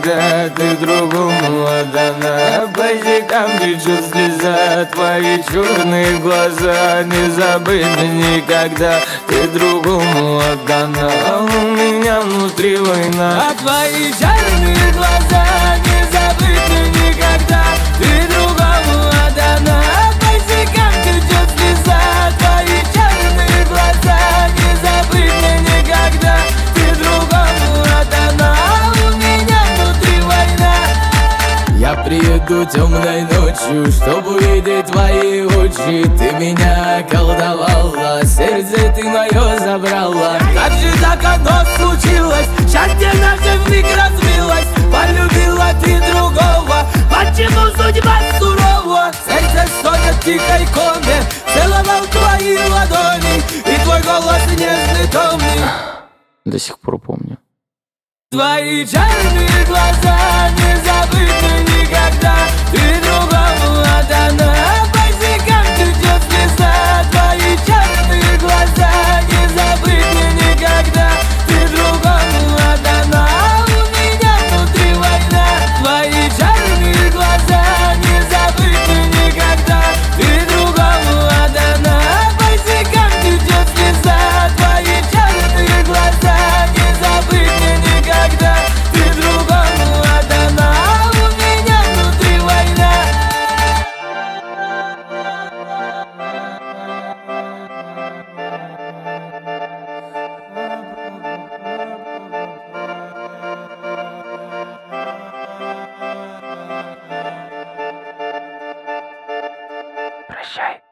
когда ты другому отдана. По щекам течет слеза, твои черные глаза. Не забыть никогда, ты другому отдана. У меня внутри война, а твои черные глаза не забыть никогда, ты другому отдана. По щекам течет слеза, твои черные глаза. Не забыть мне никогда, ты другому отдана. У меня внутри война. Я приеду темной ночью, чтобы увидеть твои очи. Ты меня околдовала, сердце ты мое забрала. Как же так оно случилось? Счастье наше вмиг разбилось. Полюбила ты другого, почему судьба сурова? Сердце стонет в тихой коме, целовал твои ладони, и твой голос нежный, томный До сих пор помню. Твои черные глаза не забыть никогда, ты другому отдана. По щекам течет слеза, твои черные глаза. Не забыть никогда, ты другому отдана. У меня внутри война. Твои черные глаза не забыть никогда, ты другому отдана. По щекам течет слеза, твои черные глаза. Не забыть никогда, ты другому отдана. У меня внутри война. Прощай.